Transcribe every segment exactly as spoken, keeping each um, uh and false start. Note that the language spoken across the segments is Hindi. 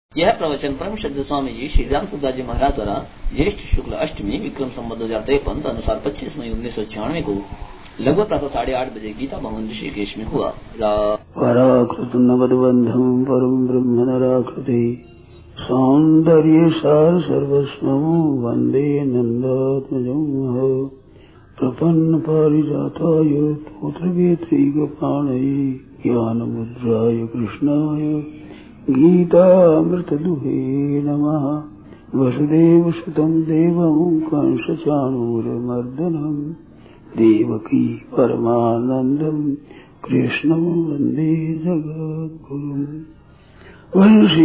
यह प्रवचन परम श्रद्धा स्वामी जी श्री राम सुखदास जी महाराज द्वारा ज्येष्ठ शुक्ल अष्टमी विक्रम संवत दो हजार तिरपन अनुसार पच्चीस मई उन्नीस सौ छियानवे को लगभग प्रातः साढ़े आठ बजे गीता भवन ऋषिकेश में हुआ। पराकृत नवदबंधम परम ब्रह्म नराकृति सौंदर्य सार सर्वस्वं वंदे नंदात्मजं प्रपन्न पारिजाताय पुत्रवेत्रैकपाणये ज्ञानमुद्राय कृष्णाय गीतामृतदुहे नमः। वसुदेवसुतं देवं कंसचाणूरमर्दनं देवकी परमानन्दं कृष्णं वन्दे जगद्गुरुम्। वंशी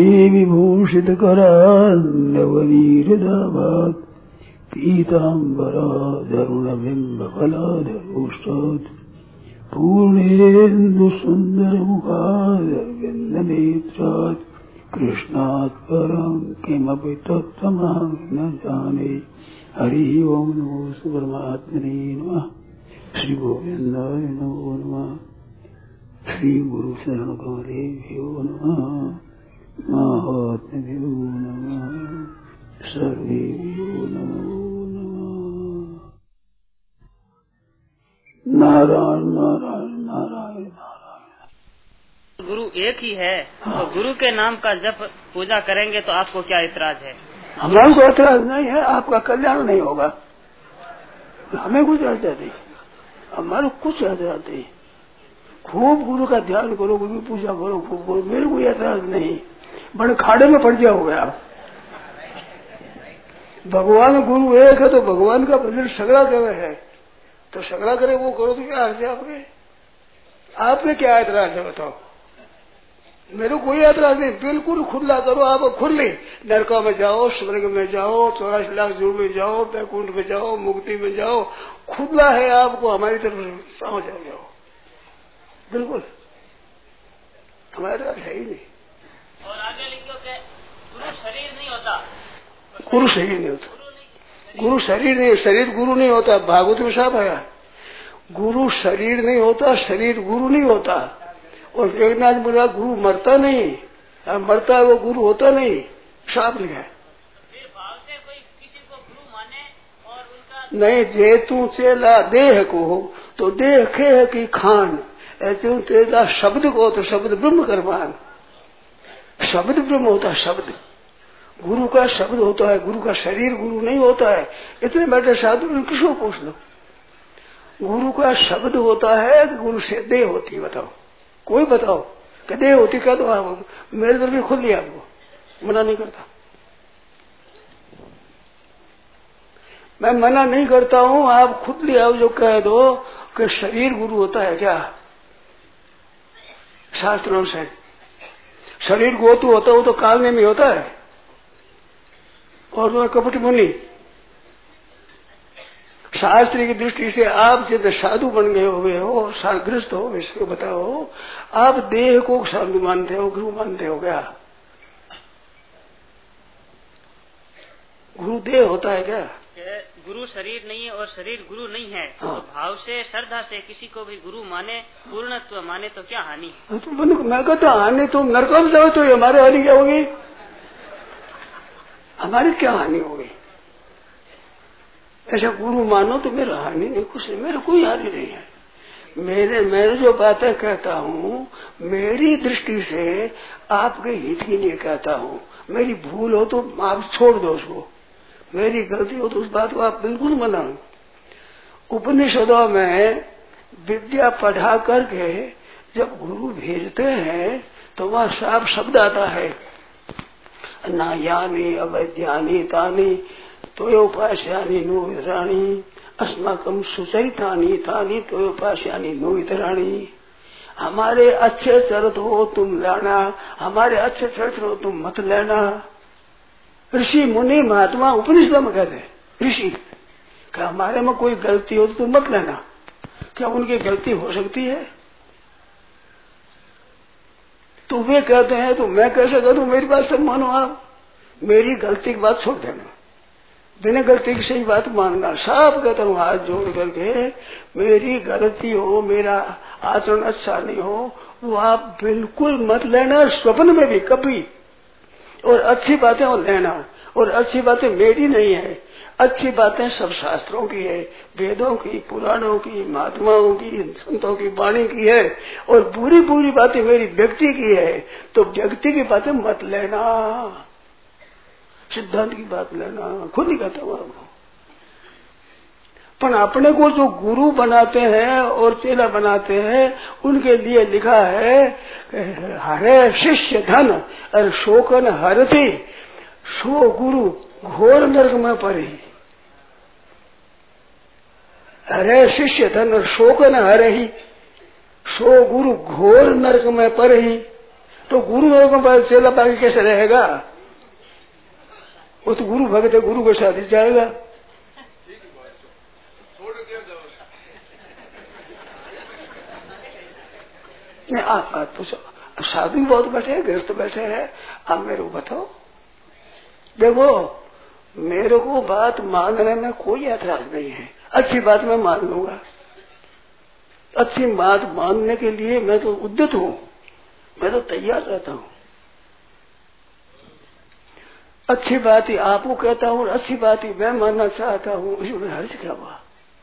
विभूषितकरान्नवनीरदाभात् पीताम्बराधरुणबिम्बफलाधरोष्टात् पूर्णेन्दुसुन्दरमुखारविन्दनेत्रात् कृष्णात् परं किमपि तत्त्वमहं न जाने। हरि ओम नमो परमात्मने नमः। श्री गोविन्दाय नमो नमः। श्री गुरु शरण कमलेभ्यो नमः। महात्म्यो नमः। सर्वेभ्यो नमो नमः। नारायण नारायण नारायण नारायण। गुरु एक ही है, हाँ। तो गुरु के नाम का जब पूजा करेंगे तो आपको क्या ऐतराज है? हमारा कोई ऐतराज नहीं है, आपका कल्याण नहीं होगा, हमें कुछ ऐतराज नहीं, हमारे कुछ ऐतराज नहीं। खूब गुरु का ध्यान करो, गुरु की पूजा करो, खूब करो, मेरे कोई ऐतराज नहीं। बड़े खाड़े में पड़ जाओगे आप। भगवान गुरु एक है तो भगवान का भजन सगड़ा करे है, तो सगड़ा करे वो करो तो क्या अर्थ है आपके? आपने क्या ऐतराज है बताओ? मेरे कोई ऐतराज नहीं, बिल्कुल खुला करो। आप खुली नरकों में जाओ, स्वर्ग में जाओ, चौरासी लाख जुड़ में जाओ, बैकुंठ में जाओ, मुक्ति में जाओ, खुला है आपको। हमारी तरफ समझ आ जाओ, बिल्कुल हमारा ऐतराज है ही नहीं। और आगे लिखो कि गुरु शरीर नहीं होता, गुरु शरीर नहीं होता, गुरु शरीर नहीं, शरीर गुरु नहीं होता। भागवत में साफ आया, गुरु शरीर नहीं होता, शरीर गुरु नहीं होता। और वेदनाथ बोला गुरु मरता नहीं, मरता है वो गुरु होता नहीं, साफ लिखा है। फिर भाव से कोई किसी को गुरु माने और उनका नहीं। जे तू चेला देह को तो देह खे की खान, तू तेरा शब्द को तो शब्द ब्रह्म करवान। शब्द ब्रह्म होता है, शब्द गुरु का शब्द होता है, गुरु का शरीर गुरु नहीं होता है। इतने बैठे साधु किसको पूछ लो, गुरु का शब्द होता है कि गुरु से देह होती है? बताओ, कोई बताओ कि देह होती क्या? तो आप मेरे तरफ भी खुल लिया, आपको मना नहीं करता, मैं मना नहीं करता हूं। आप खुद लिया जो कह दो कि शरीर गुरु होता है क्या? शास्त्रों से शरीर गोतु होता हो तो कालने में होता है। और तो कपट मुनि शास्त्र की दृष्टि से आप जब साधु बन गए हुए हो, साधुग्रस्त हो, इसको बताओ आप देह को साधु मानते हो, गुरु मानते हो क्या? गुरु देह होता है क्या? गुरु शरीर नहीं है और शरीर गुरु नहीं है, हाँ। तो भाव से श्रद्धा से किसी को भी गुरु माने, पूर्णत्व माने तो क्या हानि है? तो मैं कहता हानि, तुम नरकों में जाओ तो हमारी हानि क्या होगी? हमारी क्या हानि होगी? ऐसा गुरु मानो तो मेरा हानि नहीं, कुछ नहीं, मेरा कोई हानि नहीं है। मेरे मैं जो बातें कहता हूँ मेरी दृष्टि से आपके हित की नहीं कहता हूँ। मेरी भूल हो तो आप छोड़ दो उसको, मेरी गलती हो तो उस बात को आप बिल्कुल मनाओ। उपनिषदों में विद्या पढ़ा करके जब गुरु भेजते हैं तो वहाँ साफ शब्द आता है, ना यानी अवैध्यानी तानी तोयोपास्यानि नूतराणि अस्माकं सुचरितानि तानि तोयोपास्यानि नूतराणि। हमारे अच्छे चरित्र हो तुम लेना, हमारे अच्छे चरित्र हो तुम मत लेना। ऋषि मुनि महात्मा उपनिषद में कहते हैं, ऋषि कि हमारे में कोई गलती हो तो तुम मत लेना। क्या उनकी गलती हो सकती है? तो वे कहते हैं तो मैं कैसे कह दूं? मेरी बात सब मानो आप, मेरी गलती की बात छोड़ देना, बिना गलती की सही बात मानना। साफ कहता हूँ हाथ जोड़ करके, मेरी गलती हो, मेरा आचरण अच्छा नहीं हो, वो आप बिल्कुल मत लेना, स्वप्न में भी कभी। और अच्छी बातें और लेना। और अच्छी बातें मेरी नहीं है, अच्छी बातें सब शास्त्रों की है, वेदों की, पुराणों की, महात्माओं की, संतों की वाणी की है। और बुरी बुरी बातें मेरी व्यक्ति की है। तो व्यक्ति की बातें मत लेना, सिद्धांत की बात लेना। खुद ही कहता हूं आपको। पर अपने को जो गुरु बनाते हैं और चेला बनाते हैं, उनके लिए लिखा है हरे शिष्य धन और शोकन हरती, सो गुरु घोर नरक में पड़े। हरे शिष्य धन और शोकन हरे ही, सो गुरु घोर नरक में पड़े ही। तो गुरु नरक में पड़े चेला बाकी कैसे रहेगा? वो तो गुरु भक्त है, गुरु के साथ ही जाएगा। नहीं, आप बात पूछो। साधु बहुत बैठे हैं, गृहस्थ बैठे हैं, आप मेरे को बताओ। देखो, मेरे को बात मानने में कोई ऐतराज नहीं है, अच्छी बात मैं मान लूंगा। अच्छी बात मानने के लिए मैं तो उद्यत हूं, मैं तो तैयार रहता हूं। अच्छी बात ही आपको कहता हूं और अच्छी बात ही मैं मानना चाहता हूं, इसमें हर्ष क्या हुआ?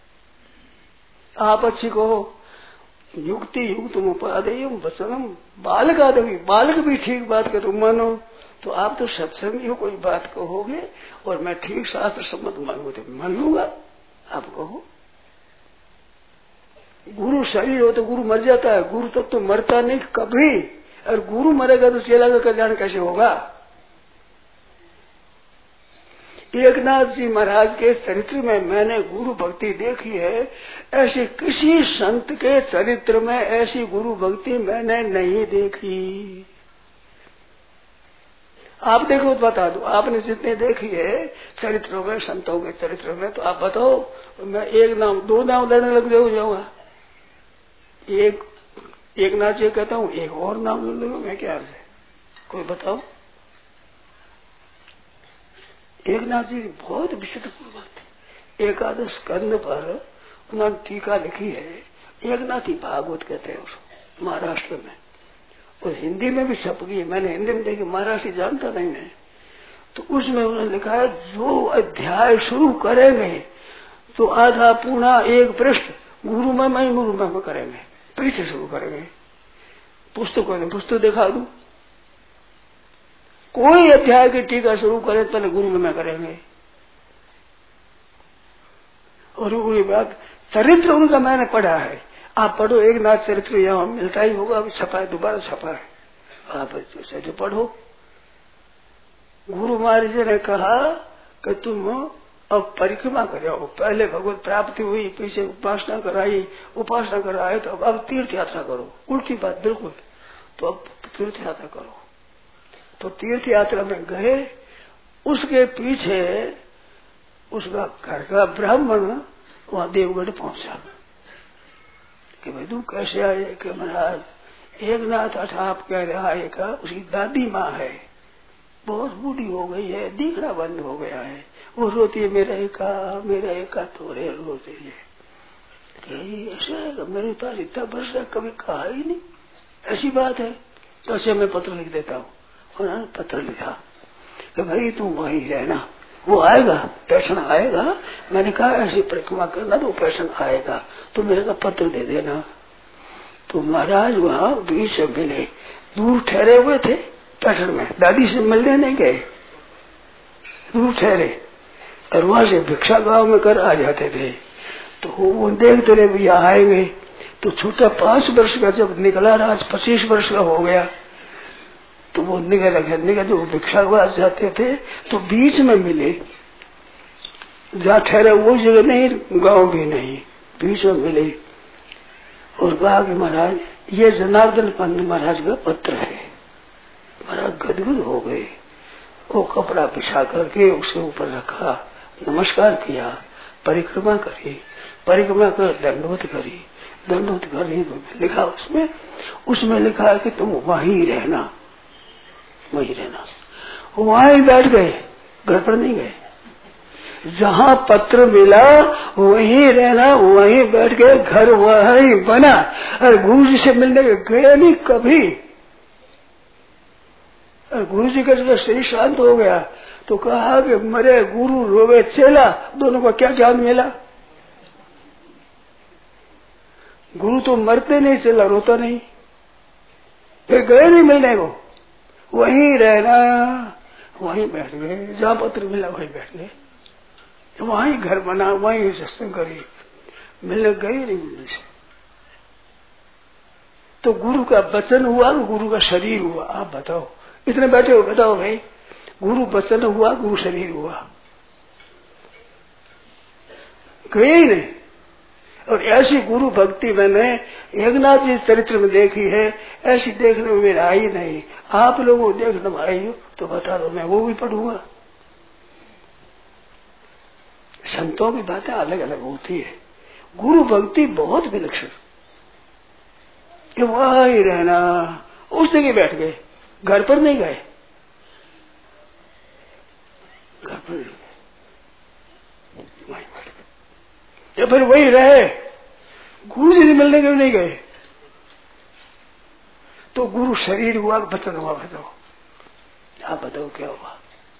आप अच्छी कहो, युक्ति युक्त उपादेयम वचनम बालक आदमी, बालक भी ठीक बात का तुम मानो, तो आप तो सत्संगी हो, कोई बात कहोगे और मैं ठीक शास्त्र सम्मत मानूंगा तो मान लूंगा। आप कहो गुरु शरीर हो तो गुरु मर जाता है, गुरु तक तो मरता नहीं कभी। और गुरु मरेगा तो चेला का कल्याण कैसे होगा? एकनाथ जी महाराज के चरित्र में मैंने गुरु भक्ति देखी है, ऐसे किसी संत के चरित्र में ऐसी गुरु भक्ति मैंने नहीं देखी। आप देखो तो बता दो, आपने जितने देखी है चरित्रों में, संतों के चरित्र में, तो आप बताओ। मैं एक नाम दो नाम लेने लग जाऊंगा। एक एक नाम जी कहता हूँ, एक और नाम ले लूंगा मैं, क्या है? कोई बताओ। एक नाथ जी बहुत विचित्र बात, एकादश स्कंद पर उन्होंने टीका लिखी है। एक नाथ ही भागवत कहते हैं उसको, महाराष्ट्र में, और हिंदी में भी छप गई। मैंने हिंदी में देखी, महाराष्ट्र जानता नहीं मैं। तो उसमें उन्होंने लिखा है, जो अध्याय शुरू करेंगे तो आधा पूर्णा एक पृष्ठ गुरु में मैं गुरु में करेंगे, पीछे शुरू करेंगे। पुस्तकों ने पुस्तक दिखा दूं, कोई अध्याय की टीका शुरू करे पहले गुरु में मैं करेंगे। और वही बात, चरित्र उनका मैंने पढ़ा है, आप पढ़ो। एक नाथ चरित्र यहाँ मिलता ही होगा, अभी छपा है, दोबारा छपा है, आप जो पढ़ो। गुरु महाराज ने कहा कि तुम अब परिक्रमा करो, पहले भगवत प्राप्ति हुई, पीछे उपासना कराई, उपासना कराए तो अब, अब तीर्थ यात्रा करो। उल्टी बात बिल्कुल, तो अब तीर्थ यात्रा करो। तो तीर्थ यात्रा में गए, उसके पीछे उसका घर का ब्राह्मण वहां देवगढ़ पहुंचा कि भाई तू कैसे आए? कि महाराज एक नाथ अच्छा आप कह रहा है का उसकी दादी माँ है, बहुत बूढ़ी हो गई है, दिखना बंद हो गया है, वो रोती है मेरा एका मेरा एका थोड़े रोती है। ऐसा है, मेरे पास इतना वर्ष कभी कहा ही नहीं, ऐसी बात है। तो ऐसे मैं पत्र लिख देता हूँ। उन्होंने पत्र लिखा कि भाई तू वहीं रहना, वो आएगा, पैसा आएगा। मैंने कहा ऐसी परिक्रमा करना तो पैसा आएगा, तो मेरे का पत्र दे देना। तो महाराज वहाँ बीच से मिले, दूर ठहरे हुए थे पैठन में, दादी से मिलने नहीं गए, दूर ठहरे, और वहां से भिक्षा गांव में कर आ जाते थे। तो वो देखते रहे भैया आएंगे। तो छोटा पांच वर्ष का जब निकला, आज पच्चीस वर्ष का हो गया, तो वो निकल निकल जो भिक्षावास जाते थे तो बीच में मिले, जहाँ ठहरे वो जगह नहीं, गांव भी नहीं, बीच में मिले और कहा कि महाराज ये जनार्दन पंत महाराज का पत्र है। महाराज गदगद हो गए, वो कपड़ा बिछा करके उसके ऊपर रखा, नमस्कार किया, परिक्रमा करी, परिक्रमा कर दंडवत करी, दंडवत करी तो लिखा उसमें उसमें लिखा है कि तुम वहीं रहना, वहीं रहना। वहीं बैठ गए, घर पर नहीं गए, जहाँ पत्र मिला वहीं रहना, वहीं बैठ गए, घर वहीं बना। और गुरु जी से मिलने गए नहीं कभी, और गुरु जी का जब शरीर शांत हो गया तो कहा कि मरे गुरु रोवे चेला, दोनों को क्या ज्ञान मिला? गुरु तो मरते नहीं, चेला रोता नहीं। फिर गए नहीं मिलने को, वहीं रहना, वहीं बैठ गए, जहां पत्र मिला वहीं बैठ गए, वहीं घर बना, वहीं सत्संग करी, मिलने गए नहीं मिलने से। तो गुरु का वचन हुआ, गुरु का शरीर हुआ। आप बताओ, इतने बैठे हो, बताओ भाई, गुरु वचन हुआ, गुरु शरीर हुआ, गए ही नहीं। और ऐसी गुरु भक्ति मैंने एकनाथ जी चरित्र में देखी है, ऐसी देखने में मेरा आई नहीं। आप लोगों को देखने में आई हो तो बता दो, मैं वो भी पढ़ूंगा। संतों की बातें अलग अलग होती है, गुरु भक्ति बहुत विलक्षण। कि वहां ही रहना, उस जगह बैठ गए, घर पर नहीं गए, घर पर नहीं गए, वहीं बैठ गए, या फिर वही रहे, गुरु जी से मिलने के भी नहीं गए। तो गुरु शरीर हुआ, वचन हुआ, बताओ आप बताओ क्या हुआ?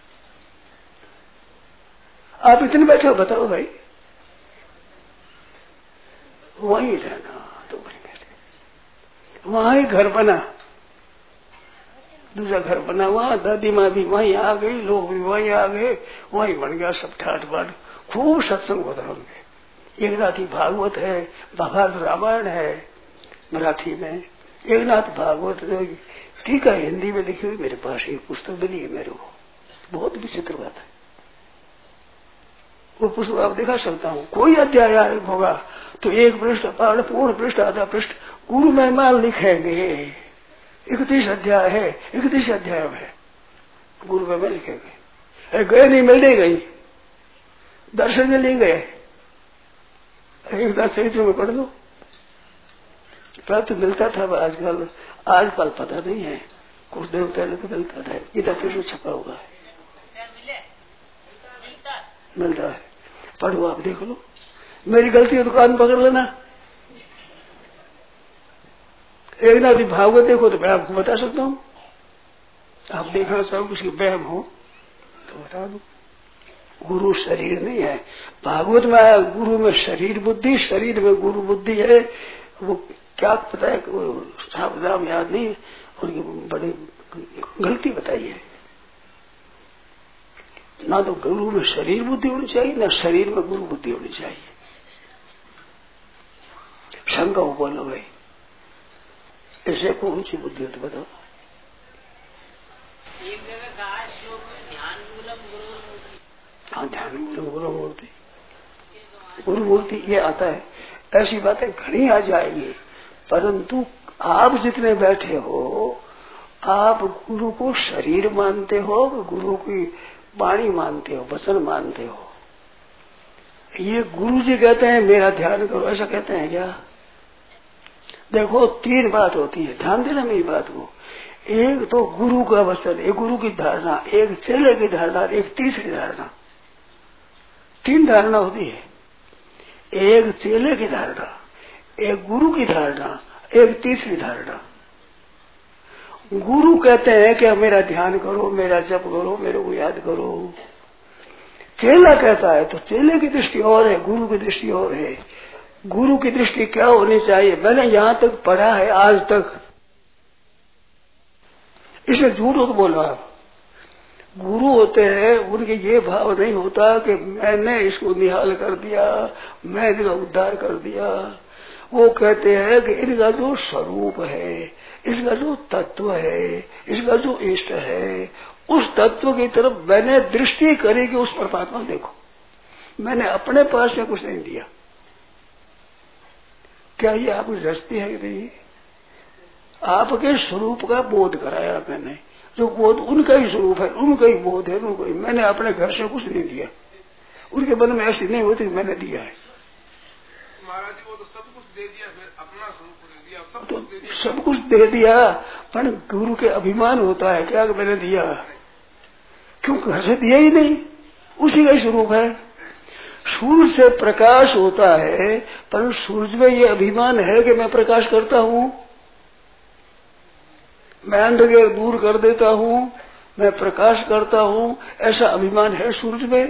आप इतने बैठे हो, बताओ भाई, वहीं रहना, तो वहीं बैठे, वहां ही घर बना, दूसरा घर बना, वहां दादी माँ भी वहीं आ गई, लोग भी वहीं आ गए, वहीं बन गया सब ठाट बाट। खूब सत्संग होता होंगे। एकनाथी भागवत है, महाभारत रामायण है मराठी में, एकनाथ भागवत टीका हिंदी में लिखी हुई मेरे पास एक पुस्तक मिली है मेरे को, बहुत विचित्र बात है। वो पुस्तक आप दिखा सकता हूँ, कोई अध्याय होगा तो एक पृष्ठ, पूर्ण पृष्ठ, आधा पृष्ठ गुरु मेहमान लिखेंगे। इकतीस अध्याय है, इकतीस अध्याय है गुरु मेहमान लिखेंगे। गए नहीं, मिलने गई, दर्शन में नहीं गए, एक दास चरित्र में पढ़ लो, प्राप्त मिलता था। आजकल आजकल पता नहीं है, कुछ दिन पहले तो मिलता था, इधर फिर छपा हुआ है, मिलता है, पढ़ो आप, देख लो। मेरी गलती है, दुकान पकड़ लेना। एक ना भागवत देखो तो मैं आपको बता सकता हूँ, आप देखना चाहो, किसी वहम हो तो बता दो। गुरु शरीर नहीं है, भागवत में आया गुरु में शरीर बुद्धि, शरीर में गुरु बुद्धि है। वो क्या पता है, साहब नाम याद नहीं, उनकी बड़ी गलती बताई है। ना तो गुरु में शरीर बुद्धि होनी चाहिए, ना शरीर में गुरु बुद्धि होनी चाहिए। शंका हो, बोलो भाई, ऐसे को ऊंची बुद्धि हो तो बताओ। एक जगह कहा श्लोक में ध्यान मूलम गुरु मूर्ति, हाँ ध्यान मूलम गुरु मूर्ति, गुरु मूर्ति ये आता है। ऐसी बातें घनी आ जाएगी, परंतु आप जितने बैठे हो, आप गुरु को शरीर मानते हो, गुरु की वाणी मानते हो, वचन मानते हो। ये गुरु जी कहते हैं मेरा ध्यान करो, ऐसा कहते हैं क्या? देखो तीन बात होती है, ध्यान देना मेरी बात को। एक तो गुरु का वचन, एक गुरु की धारणा, एक चेले की धारणा, एक तीसरी धारणा। तीन धारणा होती है, एक चेले की धारणा, एक गुरु की धारणा, एक तीसरी धारणा। गुरु कहते हैं कि मेरा ध्यान करो, मेरा जप करो, मेरे को याद करो। चेला कहता है तो चेले की दृष्टि और है, गुरु की दृष्टि और है। गुरु की दृष्टि क्या होनी चाहिए? मैंने यहां तक पढ़ा है आज तक, इसे झूठ हो तो बोला। गुरु होते हैं, उनके ये भाव नहीं होता कि मैंने इसको निहाल कर दिया, मैं इसका उद्धार कर दिया। वो कहते हैं कि इनका जो स्वरूप है, इसका जो तत्व है, इसका जो इष्ट है, उस तत्व की तरफ मैंने दृष्टि करी कि उस परमात्मा देखो, मैंने अपने पास से कुछ नहीं दिया। क्या ये आपकी दृष्टि है कि नहीं? आपके स्वरूप का बोध कराया मैंने, जो बोध उनका ही स्वरूप है, उनका ही बोध है, उनको ही। मैंने अपने घर से कुछ नहीं दिया, उनके मन में ऐसी नहीं होती मैंने दिया है। महाराज जी वो तो सब कुछ दे दिया, फिर अपना स्वरूप दे दिया, सब तो कुछ दे दिया, सब कुछ दे दिया, पर गुरु के अभिमान होता है क्या कि मैंने दिया? क्यों घर से दिया ही नहीं, उसी का ही स्वरूप है। सूर्य से प्रकाश होता है, पर सूरज में ये अभिमान है कि मैं प्रकाश करता हूँ। मैं अंधकार दूर कर देता हूँ, मैं प्रकाश करता हूँ, ऐसा अभिमान है सूरज में।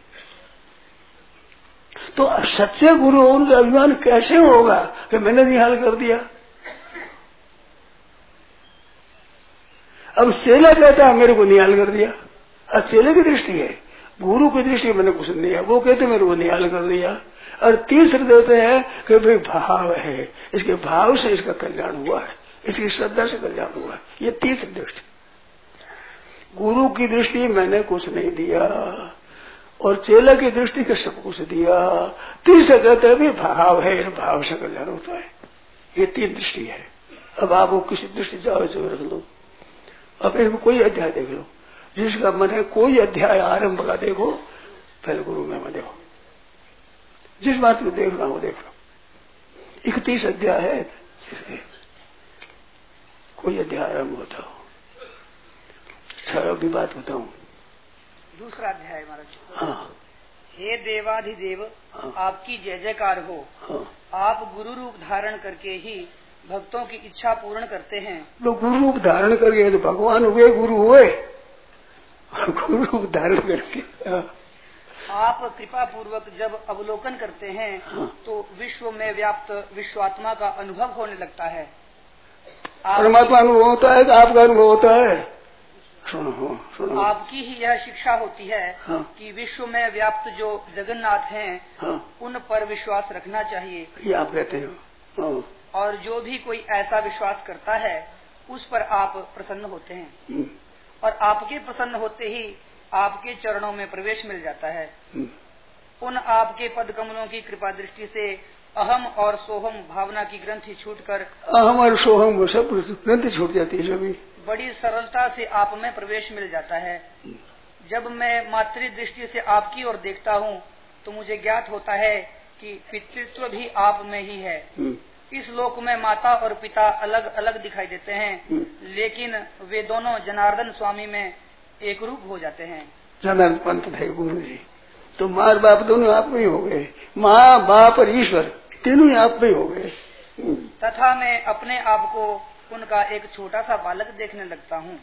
तो सच्चे गुरु होने का अभिमान कैसे होगा कि मैंने निहाल कर दिया। अब चेला कहता है मेरे को निहाल कर दिया। अब चेले की दृष्टि है, गुरु की दृष्टि मैंने कुछ नहीं है, वो कहते मेरे को निहाल कर दिया। और तीसरे देते हैं कि भाई भाव है, इसके भाव से इसका कल्याण हुआ है, इसकी श्रद्धा से कल्याण हुआ है। ये तीसरी दृष्टि। गुरु की दृष्टि मैंने कुछ नहीं दिया और चेला की दृष्टि के सब कुछ दिया। तीसरे कहते हैं भी भाव है, भाव से कल्याण होता है। ये तीन दृष्टि है। अब आपको किसी दृष्टि जाओ जो रख लो। अब इसमें कोई अध्याय देख लो, जिसका मन है कोई अध्याय आरंभ का देखो, पहले गुरु में मन देखो, जिस बात को देखना हो देख लो। इकतीस अध्याय है, इसके कोई अध्याय आरंभ होता हो। अच्छा भी बात बताऊं, दूसरा अध्याय महाराज। हाँ। हे देवाधिदेव, हाँ। आपकी जय जयकार हो। हाँ। आप गुरु रूप धारण करके ही भक्तों की इच्छा पूर्ण करते हैं। तो गुरु रूप धारण करके तो भगवान हुए, गुरु हुए, गुरु रूप धारण करके। हाँ। आप कृपा पूर्वक जब अवलोकन करते हैं, हाँ। तो विश्व में व्याप्त विश्वात्मा का अनुभव होने लगता है। परमात्मा अनुभव होता है कि आपका अनुभव होता है? सुनो, सुनो। आपकी ही यह शिक्षा होती है। हाँ। कि विश्व में व्याप्त जो जगन्नाथ हैं, हाँ। उन पर विश्वास रखना चाहिए। ये आप कहते हो। हाँ। और जो भी कोई ऐसा विश्वास करता है, उस पर आप प्रसन्न होते हैं। और आपके प्रसन्न होते ही आपके चरणों में प्रवेश मिल जाता है। उन आपके पद कमलों की कृपा दृष्टि से अहम और सोहम भावना की ग्रंथि छूटकर अहम और सोहम वो सब ग्रंथि छूट जाती है। सभी बड़ी सरलता से आप में प्रवेश मिल जाता है। जब मैं मातृ दृष्टि से आपकी ओर देखता हूँ, तो मुझे ज्ञात होता है कि पितृत्व भी आप में ही है। इस लोक में माता और पिता अलग अलग दिखाई देते हैं, लेकिन वे दोनों जनार्दन स्वामी में एक रूप हो जाते हैं। जनार्दन पंत थे गुरु जी, तो माँ बाप दोनों आप में ही हो गए। माँ बाप और ईश्वर तीनों ही आप में ही हो गए। तथा मैं अपने आप को उनका एक छोटा सा बालक देखने लगता हूँ।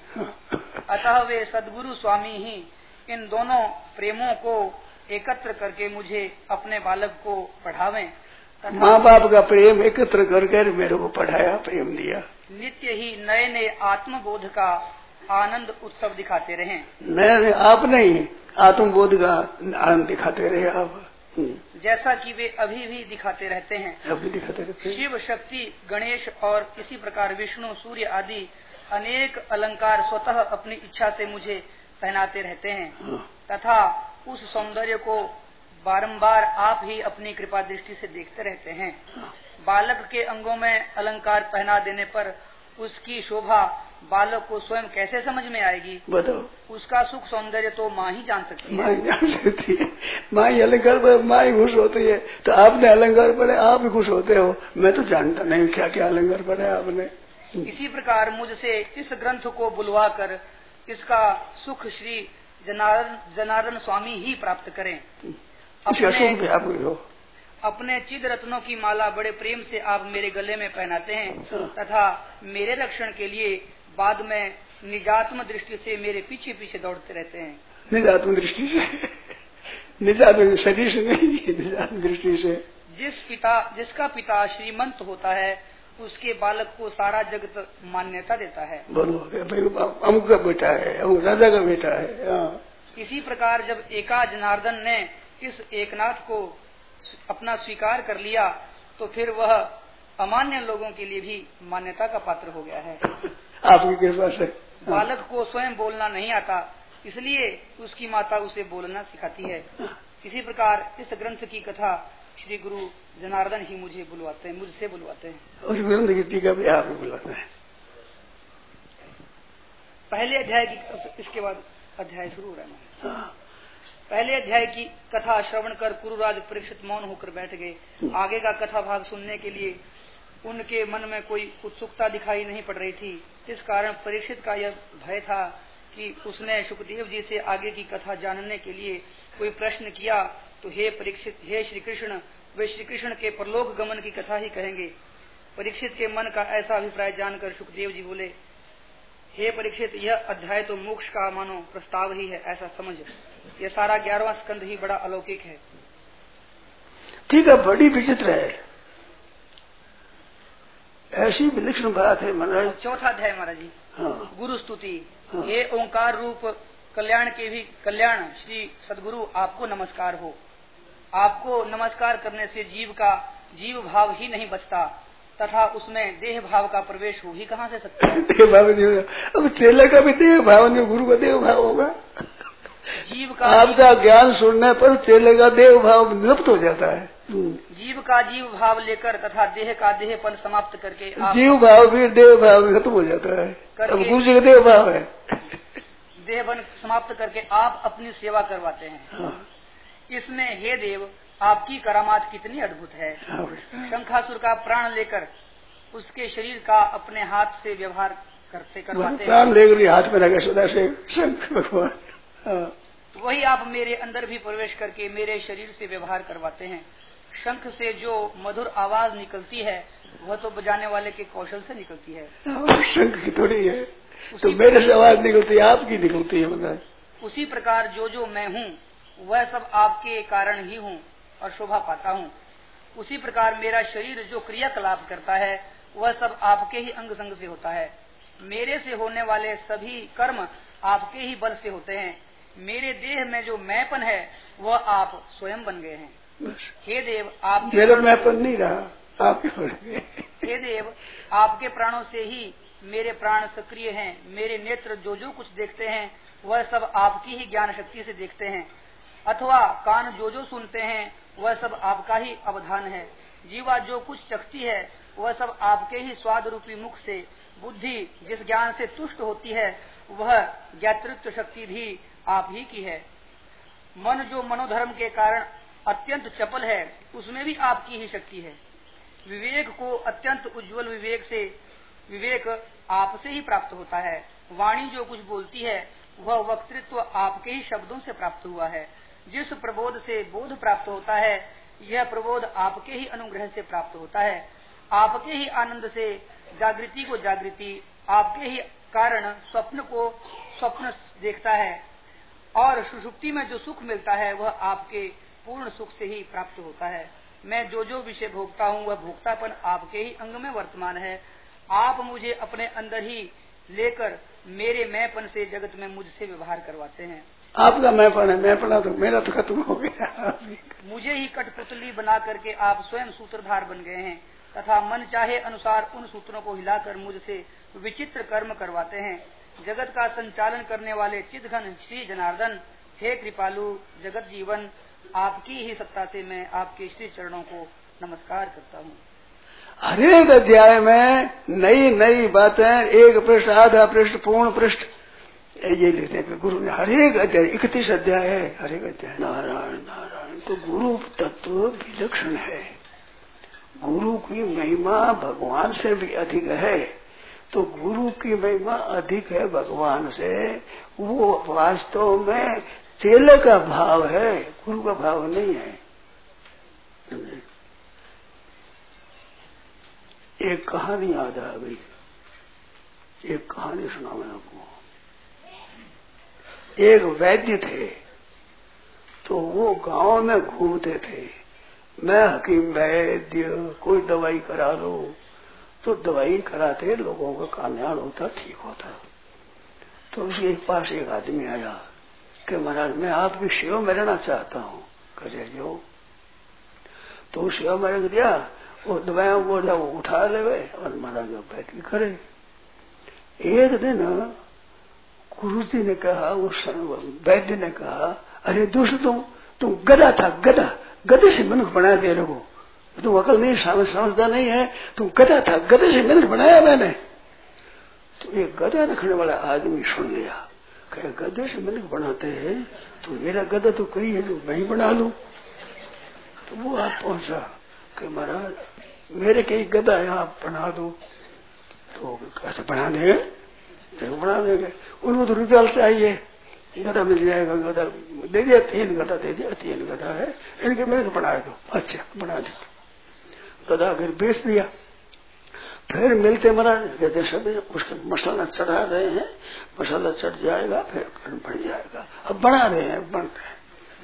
अतः वे सद्गुरु स्वामी ही इन दोनों प्रेमों को एकत्र करके मुझे अपने बालक को पढ़ावें। माँ बाप का प्रेम एकत्र करके मेरे को पढ़ाया, प्रेम दिया। नित्य ही नए नए आत्मबोध का आनंद उत्सव दिखाते रहे। नए आप नहीं, आत्मबोध का आनंद दिखाते रहे आप, जैसा कि वे अभी भी दिखाते रहते हैं। अभी दिखाते रहते हैं। शिव, शक्ति, गणेश और इसी प्रकार विष्णु, सूर्य आदि अनेक अलंकार स्वतः अपनी इच्छा से मुझे पहनाते रहते हैं। तथा उस सौंदर्य को बारंबार आप ही अपनी कृपा दृष्टि से देखते रहते हैं। बालक के अंगों में अलंकार पहना देने पर उसकी शोभा बालक को स्वयं कैसे समझ में आएगी? बताओ। उसका सुख सौंदर्य तो माँ ही जान सकती है। माँ ही जान सकती है। माँ ही अलंकार पर माँ ही खुश होती है। तो आपने अलंकार पढ़े, आप ही खुश होते हो। मैं तो जानता नहीं क्या क्या अलंकार पढ़े आपने। इसी प्रकार मुझसे इस ग्रंथ को बुलवा कर इसका सुख श्री जनार्दन जनार्दन स्वामी ही प्राप्त करें। अपने, आप हो। अपने चिद रत्नों की माला बड़े प्रेम से आप मेरे गले में पहनाते हैं तथा मेरे रक्षण के लिए बाद में निजात्म दृष्टि से मेरे पीछे पीछे दौड़ते रहते हैं। निजात्म दृष्टि से? निजात्म शरीर से नहीं, निजात्म दृष्टि से। जिस पिता जिसका पिता श्रीमंत होता है, उसके बालक को सारा जगत मान्यता देता है। बोलो, अमुक का बेटा है, अमुक राजा का बेटा है। इसी प्रकार जब एका जनार्दन ने इस एकनाथ को अपना स्वीकार कर लिया, तो फिर वह अमान्य लोगों के लिए भी मान्यता का पात्र हो गया है। आपकी कृपा से। बालक को स्वयं बोलना नहीं आता, इसलिए उसकी माता उसे बोलना सिखाती है। इसी प्रकार इस ग्रंथ की कथा श्री गुरु जनार्दन ही मुझे बुलवाते हैं, मुझसे बुलवाते हैं। उस ग्रंथ की टीका भी आप बुलवाते हैं। पहले अध्याय की, इसके बाद अध्याय शुरू हो रहा है। पहले अध्याय की कथा श्रवण कर कुरुराज परीक्षित मौन होकर बैठ गए। आगे का कथा भाग सुनने के लिए उनके मन में कोई उत्सुकता दिखाई नहीं पड़ रही थी। इस कारण परीक्षित का यह भय था कि उसने सुखदेव जी से आगे की कथा जानने के लिए कोई प्रश्न किया तो हे परीक्षित, हे श्री कृष्ण, वे श्री कृष्ण के परलोक गमन की कथा ही कहेंगे। परीक्षित के मन का ऐसा अभिप्राय जानकर सुखदेव जी बोले, हे परीक्षित, यह अध्याय तो मोक्ष का मानो प्रस्ताव ही है, ऐसा समझ। यह सारा ग्यारहवां स्कंद ही बड़ा अलौकिक है। ठीक है, बड़ी विचित्र है, ऐसी विलक्षण बात है महाराज। चौथा अध्याय महाराज जी। हाँ। गुरु स्तुति। हाँ। हे ओंकार रूप कल्याण के भी कल्याण श्री सदगुरु, आपको नमस्कार हो। आपको नमस्कार करने से जीव का जीव भाव ही नहीं बचता तथा उसमें देह भाव का प्रवेश हो ही कहाँ से सकता है। देह भाव नहीं होगा, अब चेले का भी देह भाव नहीं, गुरु का देह भाव होगा। जीव का आपका ज्ञान सुनने पर चेले का देह भाव निलुप्त हो जाता है। जीव का जीव भाव लेकर तथा देह का देहपन समाप्त करके आप जीव भाव भी देह भाव खत्म हो जाता है। अब गुरु जी का देह भाव है, देहपन समाप्त करके आप अपनी सेवा करवाते हैं। हाँ। इसमें हे देव, आपकी करामात कितनी अद्भुत है। शंखासुर का प्राण लेकर उसके शरीर का अपने हाथ से व्यवहार करते करवाते हैं। प्राण लेकर हाथ में लगे सदा से शंख भगवान। वही आप मेरे अंदर भी प्रवेश करके मेरे शरीर से व्यवहार करवाते हैं। शंख से जो मधुर आवाज निकलती है वह तो बजाने वाले के कौशल से निकलती है। शंख की थोड़ी है, तो मेरे से आवाज निकलती है, आपकी निकलती है। मतलब उसी प्रकार जो जो मैं हूँ वह सब आपके कारण ही हूँ और शोभा पाता हूँ। उसी प्रकार मेरा शरीर जो क्रियाकलाप करता है वह सब आपके ही अंग संग से होता है। मेरे से होने वाले सभी कर्म आपके ही बल से होते हैं। मेरे देह में जो मैंपन है वह आप स्वयं बन गए हैं। हे देव, आपके मेरा मैंपन नहीं रहा, आपके बन गए। हे देव, आपके प्राणों से ही मेरे प्राण सक्रिय हैं। मेरे नेत्र जो जो कुछ देखते हैं वह सब आपकी ही ज्ञान शक्ति से देखते हैं, अथवा कान जो जो सुनते हैं वह सब आपका ही अवधान है। जीवा जो कुछ शक्ति है वह सब आपके ही स्वाद रूपी मुख से। बुद्धि जिस ज्ञान से तुष्ट होती है वह ज्ञातृत्व शक्ति भी आप ही की है। मन जो मनोधर्म के कारण अत्यंत चपल है उसमें भी आपकी ही शक्ति है। विवेक को अत्यंत उज्जवल विवेक से विवेक आपसे ही प्राप्त होता है। वाणी जो कुछ बोलती है वह वक्तृत्व आपके ही शब्दों से प्राप्त हुआ है। जिस प्रबोध से बोध प्राप्त होता है यह प्रबोध आपके ही अनुग्रह से प्राप्त होता है। आपके ही आनंद से जागृति को जागृति, आपके ही कारण स्वप्न को स्वप्न देखता है और सुषुप्ति में जो सुख मिलता है वह आपके पूर्ण सुख से ही प्राप्त होता है। मैं जो जो विषय भोगता हूँ वह भोक्तापन आपके ही अंग में वर्तमान है। आप मुझे अपने अंदर ही लेकर मेरे मैंपन से जगत में मुझसे व्यवहार करवाते हैं। आपका मैंपन है, मैंपना तो मेरा तो खत्म हो गया। मुझे ही कठपुतली बना करके आप स्वयं सूत्रधार बन गए हैं तथा मन चाहे अनुसार उन सूत्रों को हिलाकर मुझसे विचित्र कर्म करवाते हैं। जगत का संचालन करने वाले चिदघन श्री जनार्दन, हे कृपालु जगत जीवन, आपकी ही सत्ता से मैं आपके श्री चरणों को नमस्कार करता हूँ। हर एक अध्याय में नई नई बातें, एक पृष्ठ, आधा पृष्ठ, पूर्ण पृष्ठ, ये लिखते हैं गुरु ने। हर एक अध्याय इकतीस अध्याय है, हर एक अध्याय नारायण नारायण। तो गुरु तत्व विलक्षण है। गुरु की महिमा भगवान से भी अधिक है। तो गुरु की महिमा अधिक है भगवान से, वो वास्तव में चेले का भाव है, गुरु का भाव नहीं है। एक कहानी याद आ गई, एक कहानी सुना मैं आपको। एक वैद्य थे, तो वो गांव में घूमते थे। मैं हकीम वैद्य, कोई दवाई करा लो, तो दवाई कराते लोगों का कल्याण होता, ठीक होता। तो उसके पास एक आदमी आया कि महाराज मैं आपकी सेवा में रहना चाहता हूँ। करे जो तो उस सेवा में रख दिया, वो दवाइयां वो वो उठा ले गए और महाराज बैठ के करे। एक दिन गुरु जी ने कहा, उस वैद्य ने कहा, अरे दुष्ट तुम तुम गधा था, गधा गधे से मनुष्य बना दे रहो, तुम अकल नहीं समझदा नहीं है, तुम गधा था, गधे से मनुष्य बनाया मैंने। तो ये गधा रखने वाला आदमी सुन लिया, कहे गधे से मनुष्य बनाते हैं तो मेरा गधा तो कहीं है जो मैं ही बना लूं। तो वो आप पहुंचा कि महाराज मेरे कहीं गधा है, आप बना दो। तो कैसे बना देंगे? तो बना देंगे। उनको तो रुपया चाहिए, गधा मिल जाएगा, गधा दे दिया, तीन गधा दे दिया, तीन गधा है, इनके मेरे को बना दो। अच्छा बना दो। गधा अगर बेच दिया फिर मिलते महाराज कहते सभी उसके मसाला चढ़ा रहे हैं, मसाला चढ़ जाएगा फिर कर्म बढ़ जाएगा। अब बना रहे हैं, बन रहे हैं।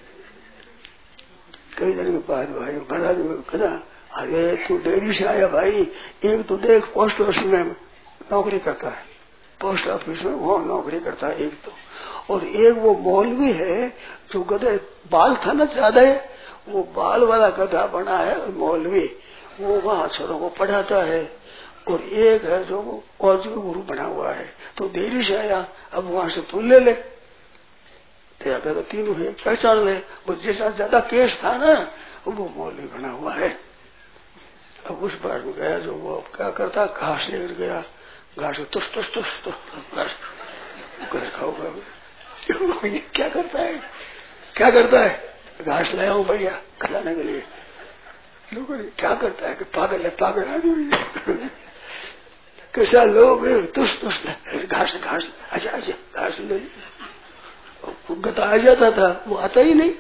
कई दिन के बाद भाई महाराज कहना अरे तू डेयरी से आया भाई, एक तो देख पोस्ट ऑफिस में नौकरी करता है, पोस्ट ऑफिस में वो नौकरी करता है एक तो, और एक वो मौलवी है जो गधे बाल था ना ज्यादा है, वो बाल वाला गधा बना है मौलवी, वो वहाँ अक्षरों को पढ़ाता है, और एक है जो कॉलेज का गुरु बना हुआ है। तो देरी से आया, अब वहां से तू ले ले, तेरा कहता तीनों है पहचान ले। वो जैसा ज्यादा केस था ना वो मौलवी बना हुआ है। अब उस बार में गया जो वो क्या करता, घास लेकर गया, घास तुस तुस तुस तुस घास खाऊंगा। क्या करता है क्या करता है घास लाया हूँ बढ़िया खिलाने के लिए। लोगों ने क्या करता है कि पागल है, पागल आदमी कैसा लोग तुस तुस घास घास अच्छा अच्छा घास ले। गता आ जाता था, वो आता ही नहीं।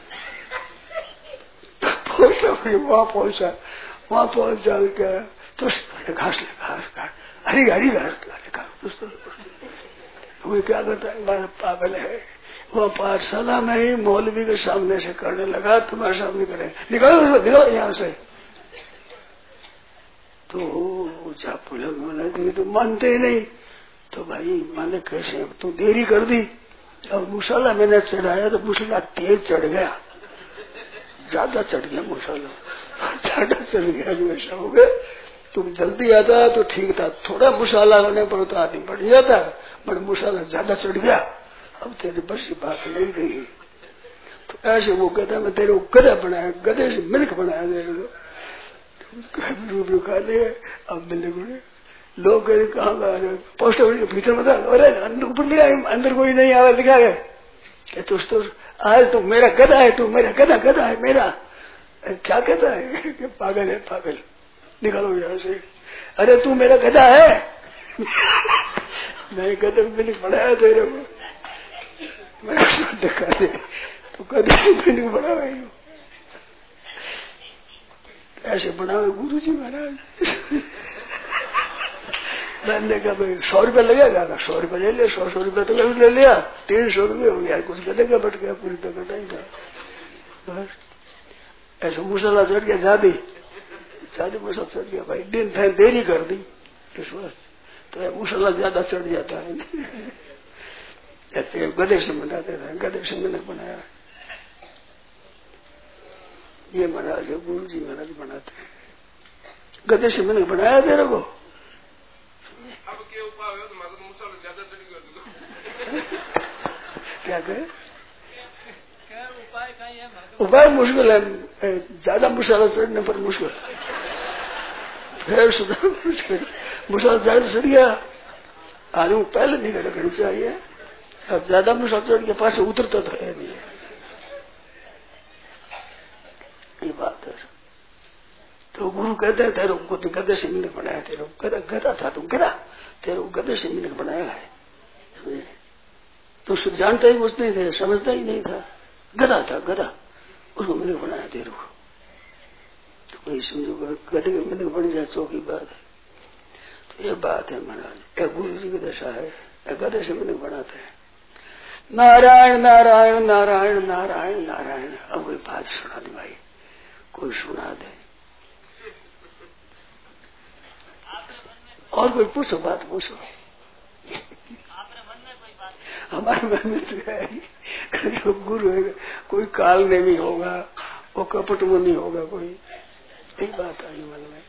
वहां पहुंचा, वहां पहुंच जाकर क्या तुस घास ले घास घास हरी हरी घास वो क्या करता है, बड़ा पागल है। वह पाठशाला में ही मौलवी के सामने से करने लगा, तुम्हारे सामने करे, निकालो निकालो यहाँ से। तो मैंने तो मानते ही नहीं। तो भाई माने कैसे, तो देरी कर दी। अब मुसाला मैंने चढ़ाया तो मुसाला तेज चढ़ गया, ज्यादा चढ़ गया मुसाला, ज्यादा चढ़ गया जो ऐसा हो गया। तुम जल्दी आता तो ठीक था, थोड़ा मुसाला होने पर तो आदमी बढ़ जाता, पर मुसाला ज्यादा चढ़ गया। अब तेरे बस की बात नहीं रही। तो ऐसे वो कहता मैं तेरे को गधा बनाया, गधे से मिल्क बनाया तेरे को खा दे। अब मिलने को लोग कहाँ पोस्ट ऑफिस के भीतर बता, अरे अंदर ऊपर ले आए, अंदर कोई नहीं आया, दिखा गए तो, तो आज तो मेरा गधा है, तू मेरा गधा गधा है मेरा। क्या कहता है कि पागल है पागल, निकालो यहाँ से। अरे तू मेरा गधा है। मैं गधे मिल्क बनाया तेरे को, मैं दिखा दे तो गधे मिल्क बना रही हूँ। ऐसे बनावे गुरु जी महाराज। मैंने कहा भाई सौ रुपया लगेगा, सौ रुपया ले लिया, सौ सौ रुपया तो ले लिया, तीन सौ रुपये हो गया, कुछ गधे का बट गया, पूरी तो घटा ही था। बस ऐसा मुसला चढ़ गया, ज्यादा ज्यादा मुसला चढ़ गया भाई, दिन था देरी कर दी इस वक्त, तो मुसला ज्यादा चढ़ जाता है। ऐसे गधे से बनाते थे, गधे से मैंने बनाया। ये महाराज गुरु जी महाराज बनाते हैं, गधे से मैंने बनाया तेरे को। अब क्या उपाय है तो मतलब मुसला ज्यादा चढ़ गया। क्या कहे उपाय मुश्किल है, ज्यादा मुसला चढ़ने पर मुश्किल, फिर सुधार मुश्किल। मुसला ज्यादा चढ़ गया, आदमी पहले नहीं रखनी चाहिए। अब ज्यादा मुसला चढ़ के पास उतरता तो है नहीं, ये बात है। तो गुरु कहते हैं तेरे को तो गधे से मिलक बनाया, तेरे को गधा गधा था तुम गधा, तेरे को गधे से मिलक बनाया है। तो जानता ही कुछ नहीं थे, समझता ही नहीं था, गधा था गधा, उसको मिलक बनाया तेरे को। तो वही समझो गधे के मिलक बन जाए चौकी बात है। तो ये बात है महाराज, या गुरु जी की दशा है, या गधे से मिलक बनाते हैं। नारायण नारायण नारायण नारायण नारायण। अब कोई बात सुना दे भाई, कोई सुना दे, और कोई पूछो बात पूछो। हमारे मन में तो है जो गुरु है, कोई काल में भी होगा, वो कपट में नहीं होगा, कोई एक बात आई मन में।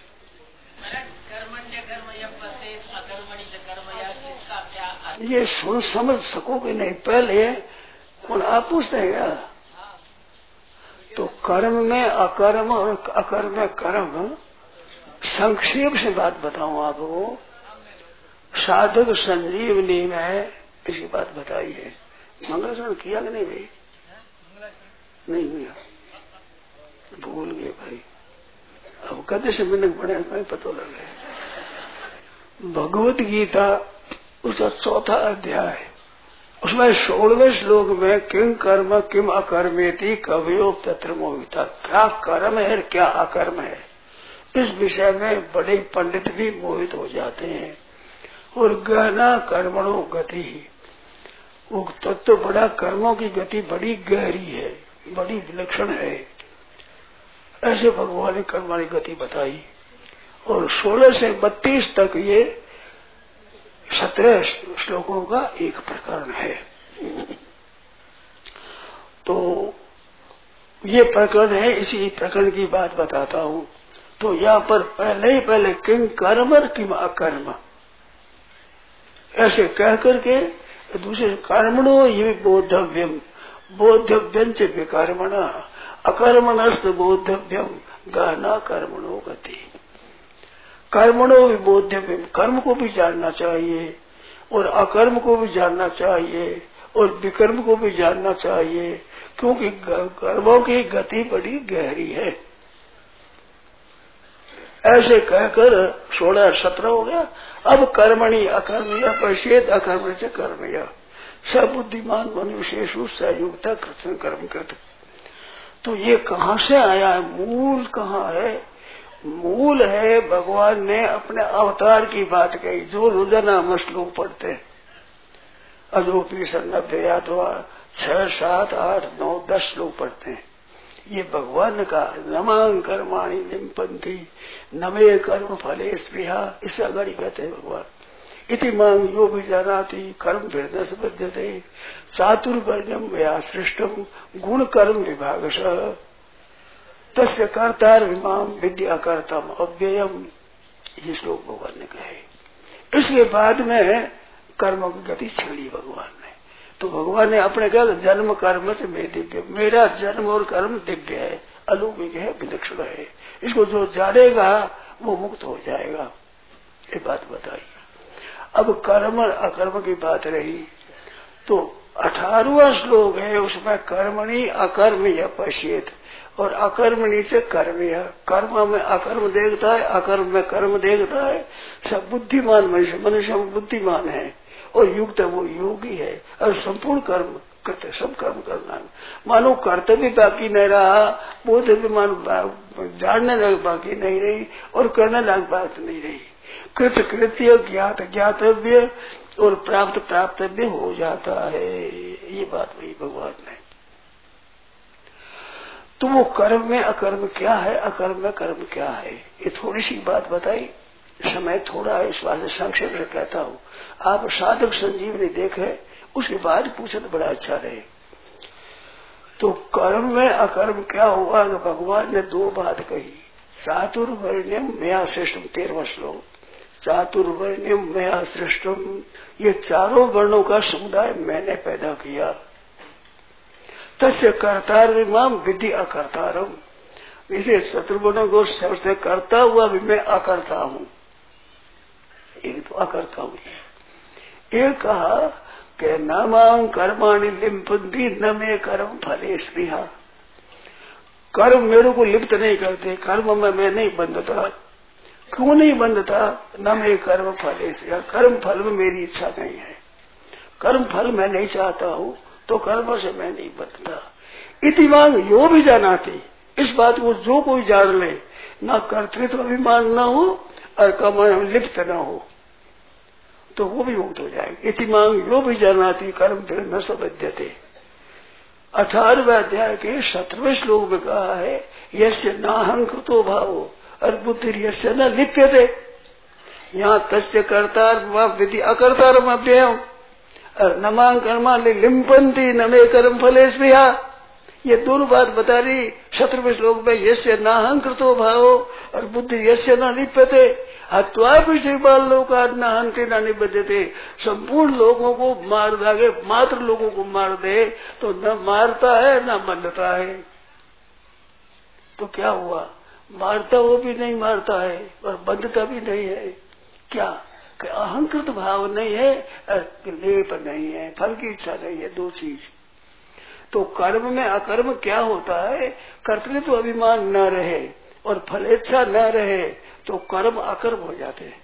ये सुन समझ सकोगे नहीं, पहले कौन आप पूछते हैं क्या? तो कर्म में अकर्म और अकर्म में कर्म, संक्षेप से बात बताऊं आपको। साधक संजीवनी में ऐसी बात बताई है। मंगलाचरण किया कि नहीं भाई? नहीं हुआ, भूल गए भाई। अब कदे से मिनट पड़े कहीं पता लग गया। भगवत गीता उसका चौथा अध्याय, उसमें सोलहवें श्लोक में किम कर्म किम अकर्मेति कवयो तत्र मोहिता, क्या कर्म है क्या अकर्म है इस विषय में बड़े पंडित भी मोहित हो जाते हैं। और गहना कर्मणों गति, वो तत्व तो बड़ा, कर्मों की गति बड़ी गहरी है, बड़ी विलक्षण है। ऐसे भगवान ने कर्माणी गति बताई। और सोलह से बत्तीस तक ये सत्रह श्लोकों का एक प्रकरण है। तो ये प्रकरण है, इसी प्रकरण की बात बताता हूँ। तो यहाँ पर पहले ही पहले किम कर्म और किम अकर्म ऐसे कह करके दूसरे कर्मणो ये बोधव्यम, बोधव्यम च विकर्मणा अकर्मणस्त बोधव्यम गहना कर्मणो गति। कर्मणो बोधव्यम, कर्म को भी जानना चाहिए और अकर्म को भी जानना चाहिए और विकर्म को भी जानना चाहिए, क्योंकि कर्मों की गति बड़ी गहरी है। ऐसे कहकर सोलह सत्रह हो गया। अब कर्मणि अकर्मया पश्चेत अकर्म से कर्मया सब बुद्धिमान मनुष्येषु संयुक्त कृष्ण कर्म कृत। तो ये कहाँ से आया है, मूल कहाँ है? मूल है भगवान ने अपने अवतार की बात कही, जो रोजाना हम श्लोक पढ़ते हैं। अजोपी सन्नभ्य यादवा छह सात आठ नौ दस श्लोक पढ़ते हैं। ये भगवान ने कहा नमांग कर्माणि लिम्पन्ति नमे कर्म फले स्पृहा, इससे अगाड़ी कहते हैं भगवान इति मांग यो भी जानाति कर्म भेद से बध्यते चातुर्वर्ण्यम या सृष्टम गुण कर्म विभागश तस्य कर्तार विमाम विद्या कर्तम अव्ययम। ये श्लोक भगवान ने कहे। इसके बाद में कर्मों की गति छेड़ी भगवान ने। तो भगवान ने अपने कहा जन्म कर्म से मैं दिव्य, मेरा जन्म और कर्म दिव्य है, अलौकिक है, विलक्षण है। इसको जो जानेगा वो मुक्त हो जाएगा। ये बात बताई। अब कर्म और अकर्म की बात रही तो अठारहवां श्लोक है, उसमें कर्मणि अकर्म या पश्येत और अकर्मणि से कर्म या कर्म में अकर्म देखता है, अकर्म में कर्म देखता है। सब बुद्धिमान मनुष्य मनुष्य बुद्धिमान है और युक्त वो योगी है और संपूर्ण कर्म करते, सब कर्म करना है। मानो कर्तव्य बाकी नहीं रहा, बोध भी मानो जानने लायक बाकी नहीं रही और करने लायक बात नहीं रही। कृत कृत्य ज्ञात ज्ञातव्य और प्राप्त प्राप्तव्य हो जाता है। ये बात वही भगवान ने। तो वो कर्म में अकर्म क्या है, अकर्म में कर्म क्या है, ये थोड़ी सी बात बताई। समय थोड़ा है, इस बात से संक्षेप से कहता हूँ। आप साधक संजीवनी देखे उसके बाद पूछे तो बड़ा अच्छा रहे। तो कर्म में अकर्म क्या हुआ कि भगवान ने दो बात कही। चातुर्वर्ण्यम मया सृष्टम, तेरहवां श्लोक। चातुर्वर्ण्यम मया सृष्टम, ये चारों वर्णों का समुदाय मैंने पैदा किया। तस्य कर्तार माम विधि अकर्तारम, इसे चतुर्वर्णों को सबसे करता हुआ भी मैं अकर्ता हूँ। एक तो अकर्ता हूँ। एक कहा कि न मां कर्माणि लिम्पन्ति न मे कर्म फले स्पृहा, कर्म मेरे को लिप्त नहीं करते, कर्म में मैं नहीं बंधता। क्यों नहीं बंधता? न मे कर्म फले स्पृहा, कर्म फल में मेरी इच्छा नहीं है, कर्म फल मैं नहीं चाहता हूँ, तो कर्मों से मैं नहीं बंधता। इति मांग यो भी जानाति, इस बात को जो कोई जान ले, न कर्तृत्व अभिमान न हो और कर्म लिप्त न हो, तो वो भी मुक्त हो जाएगा। इति मांग यो भी जानाति कर्म फिर न सबध्यते। अठारहवें अध्याय के सत्रहवें श्लोक में कहा है यस्य नाहंकृतो भावो और बुद्धि यस्य न लिप्यते। यहाँ तस्य कर्तार विधि अकर्तारम अव्ययम और नमां कर्मा लिम्पन्ति न मे कर्म फले स्पृहा, ये दोनों बात बता रही सत्रहवें श्लोक में। यस्य नाहंकृतो भावो और बुद्धि यस्य न लिप्यते हत्वा भी बाल लोका न हंते न निबद्धते। संपूर्ण लोगों को मार दागे, मात्र लोगों को मार दे तो न मारता है न बंधता है। तो क्या हुआ? मारता वो भी नहीं मारता है और बंधता भी नहीं है। क्या? कि अहंकृत भाव नहीं है और लेप नहीं है, फल की इच्छा नहीं है, दो चीज। तो कर्म में अकर्म क्या होता है? कर्तृत्व अभिमान न रहे और फलेच्छा न रहे तो कर्म अकर्म हो जाते हैं।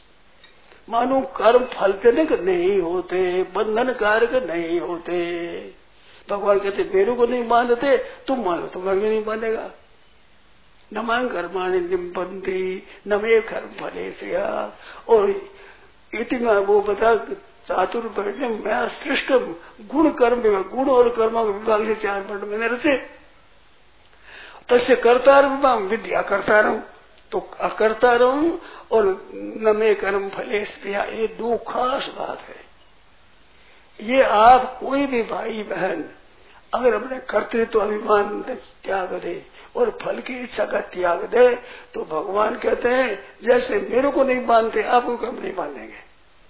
मानो कर्म फलजनक नहीं होते, बंधन कारक नहीं होते। भगवान कहते मेरे को नहीं मानते, तुम मानो तो मैं भी नहीं मानेगा। न मां कर्माणि निम्पन्ति न मे कर्म फले से। और इतना वो बता चातुर्वर्ण्यम मैं सृष्टम गुण कर्म गुण और कर्म विभाग से चार वर्ण मैंने रचे। तस्य कर्तारम विद्या कर्तारम, तो अकर्ता रहूं और न में कर्म फले स्प्रिया, ये दो खास बात है। ये आप कोई भी भाई बहन अगर अपने कर्तृत्व तो अभिमान त्याग दे और फल की इच्छा का त्याग दे, तो भगवान कहते हैं जैसे मेरे को नहीं मानते आपको कम नहीं मानेंगे,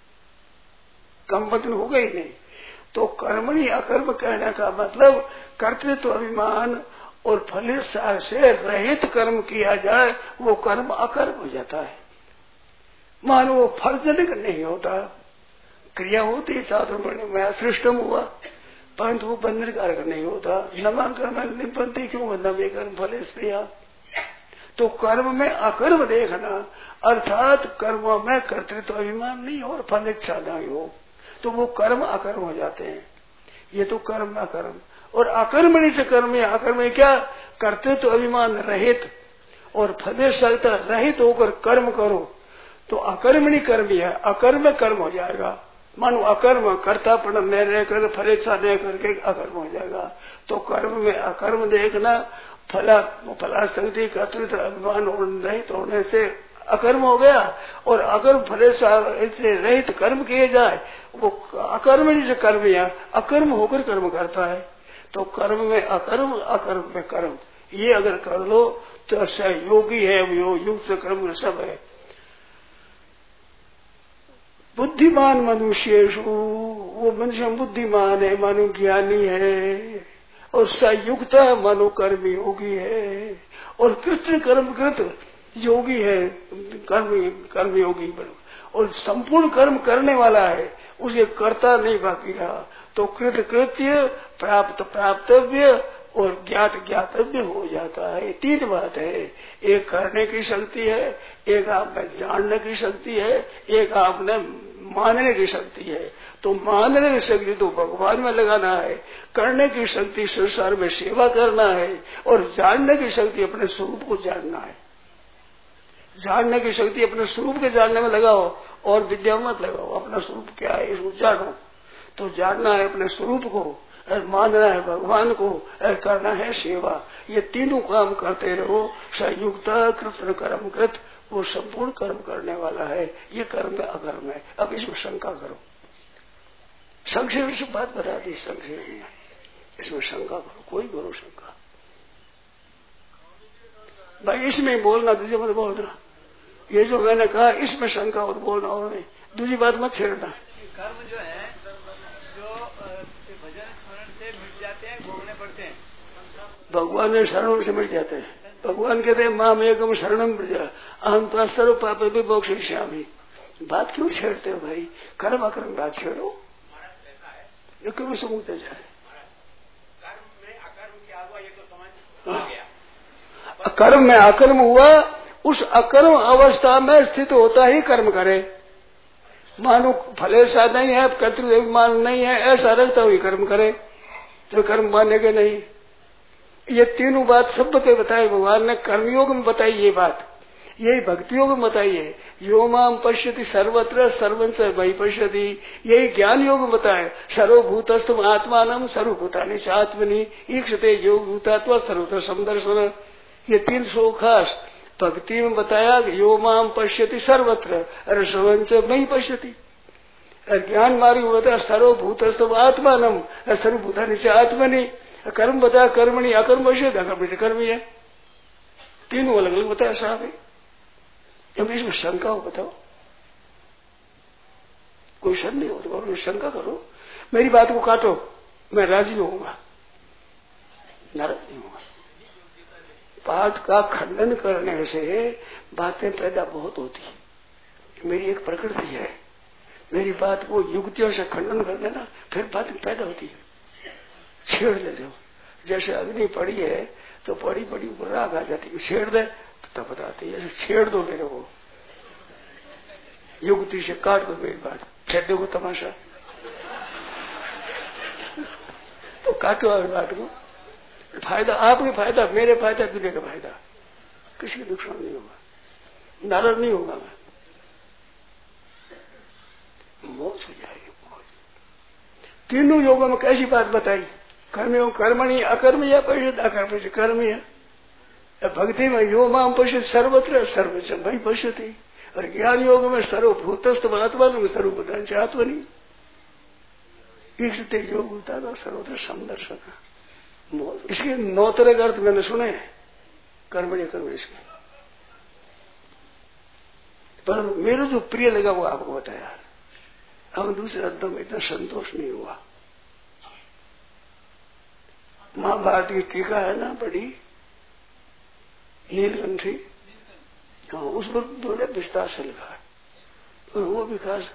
कम बदल होगा ही नहीं। तो कर्मणि अकर्म कहने का मतलब कर्तृत्व अभिमान और फल से रहित कर्म किया जाए, वो कर्म अकर्म हो जाता है। मानो वो फलजनक नहीं होता, क्रिया होती चातुर्वर्ण्य में सृष्टम हुआ, परंतु वो बंधनकारक नहीं होता। नमा कर्म निबंधि क्यों नवे कर्म फले स्प्रिया। तो कर्म में अकर्म देखना अर्थात कर्म में कर्तृत्व अभिमान नहीं हो और फल इच्छा नहीं हो, तो वो कर्म अकर्म हो जाते हैं। ये तो कर्म अकर्म, और अकर्मणी से कर्म या अकर्म क्या, कर्तृत्व अभिमान रहित और फल सकता रहित होकर कर्म करो तो अकर्मणी कर्म है, अकर्म कर्म हो जाएगा। मानो अकर्म कर्तापन न रहकर फलेच्छा न करके अकर्म हो जाएगा। तो कर्म में अकर्म देखना फला फलाशक्ति कर्तृत्व अभिमान रहित होने से अकर्म हो गया, और अकर्म फलेच्छा से रहित कर्म किए जाए वो अकर्मणी से कर्म या अकर्म होकर कर्म करता है। तो कर्म में अकर्म अकर्म में कर्म, ये अगर कर लो तो अच्छा योगी है, युग से कर्म सब है। बुद्धिमान मनुष्येषु, वो मनुष्य बुद्धिमान है, मानो ज्ञानी है, और संयुक्त मानो कर्म योगी है, और कृष्ण कर्म कृत योगी है, कर्म कर्म योगी, और संपूर्ण कर्म करने वाला है, उसे कर्ता नहीं बाकी रहा। तो कृत कृत्य प्राप्त प्राप्तव्य और ज्ञात ज्ञातव्य हो जाता है। तीन बात है, एक करने की शक्ति है, एक आप में जानने की शक्ति है, एक आपने मानने की शक्ति है। तो मानने की शक्ति तो भगवान में लगाना है, करने की शक्ति संसार में सेवा करना है, और जानने की शक्ति अपने स्वरूप को जानना है। जानने की शक्ति अपने स्वरूप के जानने में लगाओ और विद्या मत लगाओ, अपना स्वरूप क्या है इसको जानो। तो जानना है अपने स्वरूप को, और मानना है भगवान को, और करना है सेवा। ये तीनों काम करते रहो, संयुक्त कृष्ण कर्म कृत, वो संपूर्ण कर्म करने वाला है। ये कर्म में अकर्म है। अब इसमें शंका करो, संक्षेप से बात बता दी, संक्षेप में इसमें शंका करो, कोई करो शंका भाई, इसमें बोलना, दूसरी मत बोलना। ये जो मैंने कहा इसमें शंका मत बोलना, और नहीं दूसरी बात मत छेड़ना। कर्म जो है जो भजन स्मरण से मिट जाते हैं, भोगने पड़ते हैं, भगवान ने शरणों से मिट जाते हैं। भगवान कहते हैं माम एकम शरणम प्रजा अहम तो सर्व पाप भी मोक्षयिष्यामि। बात क्यों छेड़ते हो भाई, कर्म अकर्म बात छेड़ो, ये क्यों से मुक्त जाए। कर्म में अकर्म हुआ, उस अकर्म अवस्था में स्थित होता ही कर्म करे। मानो फलेच्छा नहीं है, कर्तृत्व अभिमान नहीं है, ऐसा रखता हुई कर्म करे, तो कर्म मानेंगे नहीं। ये तीनों बात सब बते बताए भगवान ने, कर्मयोग में बताई ये बात, यही भक्ति योग में बताई है। यो माम पश्यति सर्वत्र सर्वंस मयि पश्यति, यही ज्ञान योग में बताए। सर्वभूतस्थम आत्मानम सर्वभूतानि च आत्मनि ईक्षते योग भूतात्मा सर्वत्र समदर्शन। ये तीन सौ खास भक्ति में बताया। यो माम पश्यति सर्वत्र, अरे सर्वंस मयि पश्यति। ज्ञान मार्ग में बताया सर्वभूतस्थम आत्मानम सर्वभूतानि च आत्मनि। कर्म बताया कर्मणि अकर्म पश्यति, अकर्म से कर्म है। तीनों अलग अलग बताया साहब है। जब इसमें शंका हो बताओ, कोई शक नहीं हो तो शंका करो, मेरी बात को काटो, मैं राजी होऊंगा, नाराज नहीं होगा। बात का खंडन करने से बातें पैदा बहुत होती है। मेरी एक प्रकृति है, मेरी बात को युक्तियों से खंडन कर देना, फिर बातें पैदा होती है, छेड़ देते हो। जैसे अग्नि पड़ी है तो पड़ी पड़ी ऊपर राख आ जाती है, छेड़ दे तो तब बताती है। ऐसे छेड़ दो मेरे को, युक्ति से काट दो मेरी बात, फिर देखो तमाशा। तो काटो बात को, फायदा आपके फायदा, मेरे फायदा, दूसरे का फायदा। किसी को नुकसान नहीं होगा, नाराज नहीं होगा मैं, मौज हो जाएगी मौज। तीनों योगों में कैसी बात बताई, कर्म कर्मणि अकर्म या पश्यत अकर्म से कर्म है, भक्ति में यो माम पश्यत सर्वत्र सर्वत्र वही पश्यति, और ज्ञान योग में सर्वभूतस्थ आत्मा सर्वभूतान से आत्मनि ईक्षते योग होता था सर्वत्र समदर्शन। इसके नौ तरह का अर्थ मैंने सुने कर्मणि कर्म इसके, पर मेरे जो प्रिय लगा वो आपको बताया। हम दूसरे अर्थों में इतना संतोष नहीं हुआ। महाभारत की टीका है ना बड़ी नीलकंठी, हाँ उस पर बड़े विस्तार से लिखा है, और वो विकास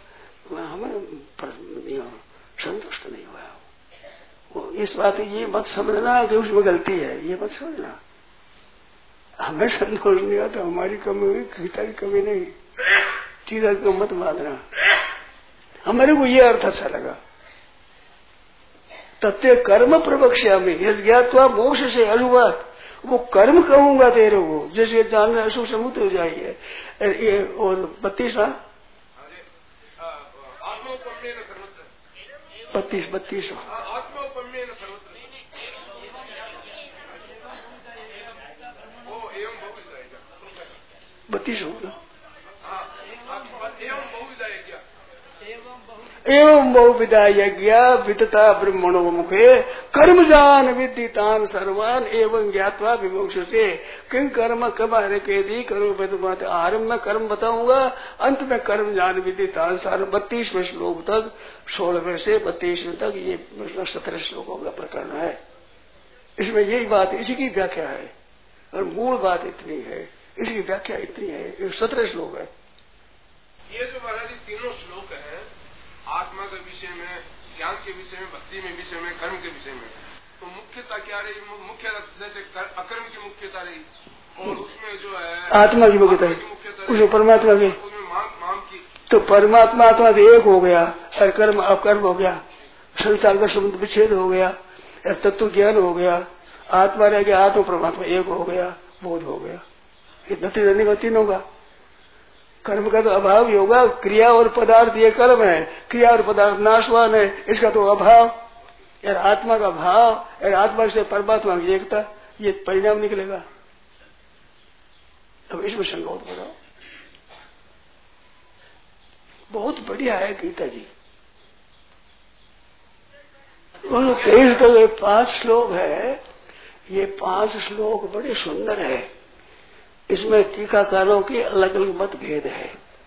हमें संतुष्ट नहीं हुआ। वो इस बात ये मत समझना कि उसमें गलती है, ये मत समझना। हमें संतोष नहीं आता, हमारी कमी हुई, गीता की कमी नहीं, टीका को मत मानना। हमारे को ये अर्थ अच्छा लगा, तत्व कर्म प्रवक्ष्या में यश ज्ञात्वा मोक्ष से अशुभात, वो कर्म कहूंगा तेरे को जैसे जानना अशुभ से मुक्त हो जाइए। और बत्तीसवा बत्तीस बत्तीस बत्तीस होगा एवं बहुविधा यज्ञ वितता ब्रह्मणो मुखे कर्म जान विदितान सर्वान एवं ज्ञात्वा विमोक्षते। किं कर्म कमाने के दी करो आरंभ में कर्म बताऊंगा, अंत में कर्म जान विदितान सर्व। बत्तीसवें श्लोक तक, सोलहवें से बत्तीसवें तक ये सत्रह श्लोकों का प्रकरण है। इसमें यही बात, इसी की व्याख्या है, और मूल बात इतनी है, इसकी व्याख्या इतनी है। ये सत्रह श्लोक है। ये जो महाराज तीनों श्लोक है आत्मा के विषय में, ज्ञान के विषय में, भक्ति में विषय में, कर्म के विषय में, तो मुख्यता क्या रही? मुख्य जैसे अकर्म की मुख्यता रही, और उसमें जो है आत्मा की मुख्यता है, उसमें परमात्मा की, उसमें माम, माम की। तो परमात्मा आत्मा से एक हो गया, और कर्म अकर्म हो गया, संसार का समुद्र विच्छेद हो गया, तत्व ज्ञान हो गया, आत्मा रह गया, आत्मा परमात्मा एक हो गया, बोध हो गया। इतना तीन तीनों का कर्म का तो अभाव ही होगा। क्रिया और पदार्थ ये कर्म है, क्रिया और पदार्थ नाशवान है, इसका तो अभाव। यार आत्मा का भाव, यार आत्मा से परमात्मा की एकता, ये परिणाम निकलेगा। अब इसमें शंका बताओ, बहुत बढ़िया है गीता जी। तेईस तो ये पांच श्लोक है, ये पांच श्लोक बड़े सुंदर है। इसमें टीकाकारों के अलग अलग मतभेद है।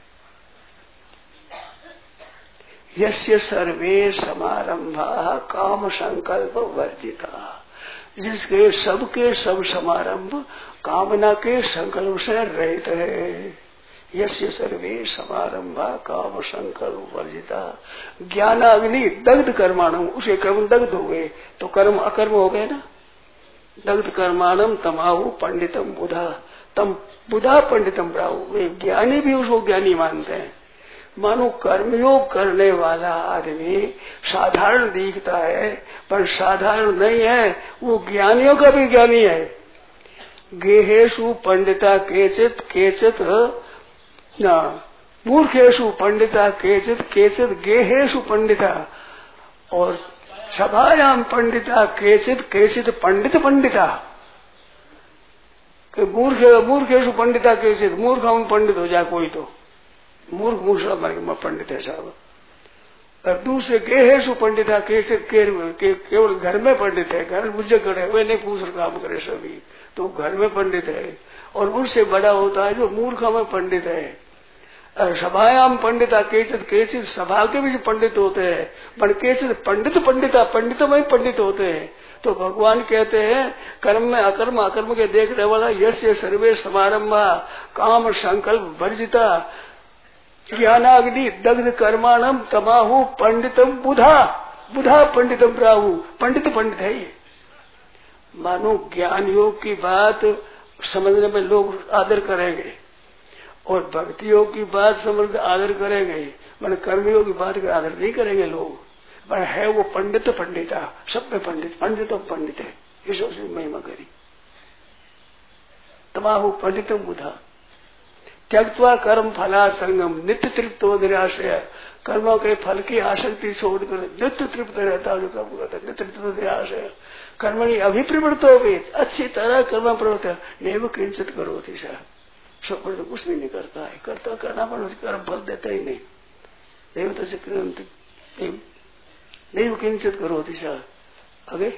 यस्य सर्वे समारंभा काम संकल्प वर्जिता, जिसके सबके सब समारंभ कामना के संकल्प से रहित है। यस्य सर्वे समारंभा काम संकल्प वर्जिता, ज्ञानाग्नि दग्ध कर्माणम, उसे कर्म दग्ध हो गए तो कर्म अकर्म हो गए ना। दग्ध कर्माणम तमाहु पंडितम बुधा, तम बुधा पंडितम ब्राहु, वे ज्ञानी भी उसको ज्ञानी मानते हैं। मानो कर्मयोग करने वाला आदमी साधारण दिखता है, पर साधारण नहीं है, वो ज्ञानियों का भी ज्ञानी है। गेहेशु पंडिता केचित केचित ना मूर्खेशु पंडिता केचित केचित गेहेशु पंडिता, और सभायाम पंडिता केचित केचित पंडित पंडिता। मूर्ख मूर्खेशु पंडिता केचित, मूर्ख में पंडित हो जाए कोई तो, मूर्ख मूर्ख पंडित है साहब। और दूसरे गेहेशु पंडिता केचित, केवल घर में पंडित है, घर मुझे करे वे नहीं पूछ काम करे सभी, तो घर में पंडित है। और उनसे बड़ा होता है जो मूर्ख में पंडित है। सभायाम पंडिता केचित केचित, सभा के भी जो पंडित होते हैं, पर केचित पंडित पंडिता, पंडित में पंडित होते हैं। तो भगवान कहते हैं कर्म में अकर्म, अकर्म के देखने वाला यस्य सर्वे समारंभा काम संकल्प वर्जिता ज्ञानाग्नि दग्ध कर्माणम तमाहु पंडितम बुधा, बुधा पंडितम प्राहु, पंडित पंडित है ये। मानो ज्ञान योग की बात समझने में लोग आदर करेंगे, और भक्ति योग की बात समझ आदर करेंगे, मैंने कर्मयोग की बात का आदर नहीं करेंगे लोग। पर है वो पंडित पंडिता, सब में पंडित, पंडित और पंडित है, इस महिमा करी। तमाहु पंडितम बुधा त्यक्त्वा कर्म फला संगम नित्य तृप्तो निराशय। कर्मों के फल की आसक्ति छोड़कर नित्य तृप्त रहता है जो कर्म करता है, नित्य तृप्त निराशय। कर्मणि अभिप्रवृत्तो भी अच्छी तरह कर्म प्रवृत्त नैव किंचित करोति सा, सब पर तो कुछ भी नहीं करता है, करता करना पर कर्म फल देता ही नहीं। नहीं तो से नहीं किंचित करोति सा। आगे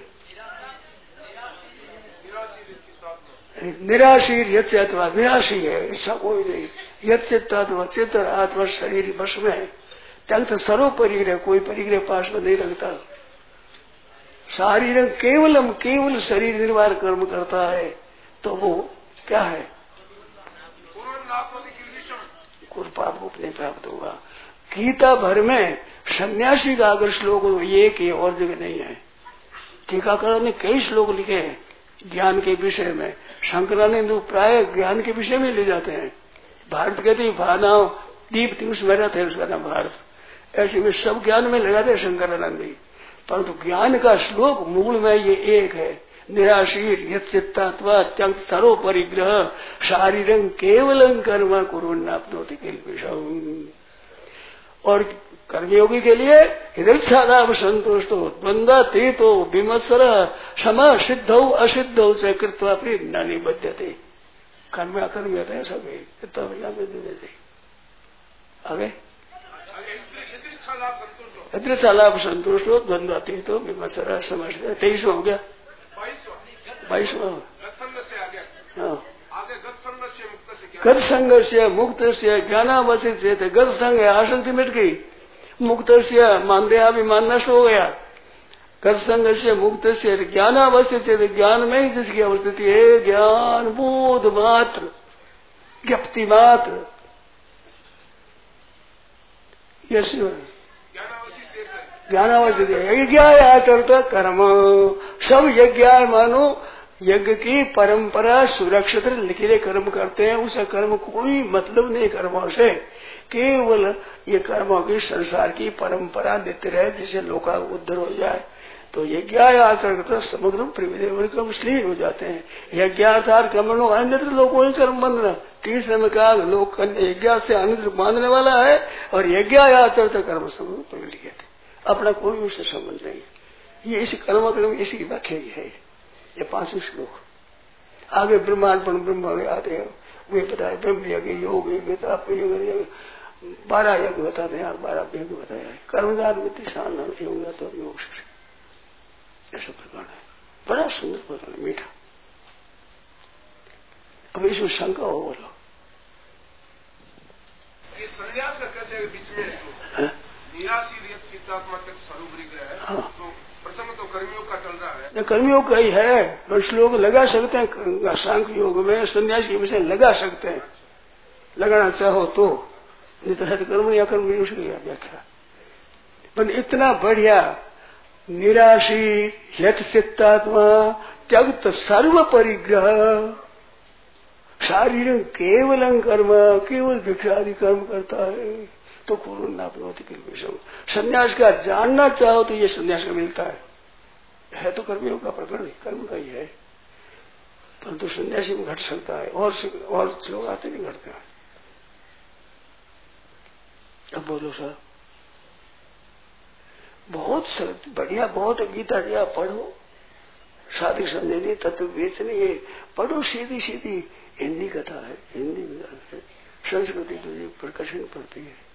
निराशीर यत्वा निराशी है, इच्छा कोई नहीं। यत्वा चित्त आत्मा शरीर बस में है, त्यक्त सर्व परिग्रह, कोई परिग्रह पास में नहीं रखता। शारीर केवलम केवल शरीर निर्वाह कर्म करता है तो वो क्या है, पाप को नहीं प्राप्त होगा। गीता भर में सन्यासी का अगर श्लोक ये कि और जगह नहीं है। टीकाकरण ने कई श्लोक लिखे हैं ज्ञान के विषय में। शंकरानंद प्राय ज्ञान के विषय में ले जाते हैं। भारत कहते भानाव दीप उसमें रहते हैं, उसका नाम भारत। ऐसे में सब ज्ञान में लगाते हैं शंकरानंद जी, परंतु ज्ञान का श्लोक मूल में ये एक है, निराशीर यत्चित्तात्वा त्यक्त सर्व परिग्रह शारीरं केवलं कर्म कुर्वन्नाप्नोति किल्बिषम्। और कर्मयोगी के लिए हृदय संतुष्टो द्वंद्वातीतो विमत्सर सम सिद्धौ असिद्धौ च कृत्वा फिर न निबध्यते। कर्म अकर्म होता है सभी देते। आगे हृदय संतुष्ट हो द्वंद्वातीतो विमत्सर सम सिद्ध। तेईस हो गया, बाईसवा। हाँ, गत संग से मुक्त से ज्ञानावसित से गत संग आसक्ति मिट गई, मुक्त से मानदेहाभिमान नष्ट हो गया। गत संग से मुक्त से ज्ञानावस्थित से ज्ञान में ही जिसकी अवस्थिति है, ज्ञान बोध मात्र ज्ञप्ति मात्र, यश ज्ञानावस्थित यज्ञ आचरता कर्म। सब यज्ञ मानो यज्ञ की परंपरा सुरक्षित लिखे कर्म करते हैं, उसे कर्म कोई मतलब नहीं कर्मों से, केवल ये कर्मों की संसार की परंपरा नित्य रहे जिससे लोका उद्धर हो जाए। तो यज्ञ आचरण समुद्र प्रविधि कर्म श्लील हो जाते हैं। यज्ञाचार कर्मणो अन्यत्र लोगों ही कर्म बंधना। तीसरे में कहा लोग यज्ञ से अन्यत्र बांधने वाला है और यज्ञ आचरण कर्म समुद्र प्रविधि थे, अपना कोई उससे संबंध नहीं। ये इस कर्म कर्म इसी व्याख्या है ये पांचवें श्लोक। आगे ब्रह्मांड पर ब्रह्म आते हैं, वे बताए ब्रह्म यज्ञ योग यज्ञ बारह यज्ञ बताते हैं, बारह यज्ञ बताया है। कर्मदान वित्त योग तो योग से ऐसा प्रकार है, बड़ा सुंदर प्रकार है, मीठा। अब इसमें शंका हो बोलो ये संन्यास का कैसे बीच में निराशी चित्तात्मक स्वरूप है, तो प्रसंग तो कर्मियों का चल रहा है। कर्मियों का ही है, बस लोग लगा सकते हैं सांख्य योग में सन्यासी विषय लगा सकते हैं, लगाना चाहो तो, नहीं तो है तो कर्म या कर्म उसकी व्याख्या। पर इतना बढ़िया निराशी यथ चित्तात्मा त्यक्त सर्व परिग्रह शारीर केवल कर्म, केवल भिक्षादि कर्म करता है तो कुरु नाप्नोति किल्बिषम्। संन्यास का जानना चाहो तो ये संन्यास का मिलता है, है तो कर्मियों का प्रकरण कर्म का ही है, परंतु तो संन्यासी में घट सकता है और और लोग आते नहीं घटते हैं। अब बोलो सर, बहुत बढ़िया, बहुत गीता दिया पढ़ो, शादी समझनी तत्व बेचनी है, पढ़ो सीधी सीधी हिंदी कथा है, हिंदी में संस्कृति तो ये प्रकर्षण पड़ती है।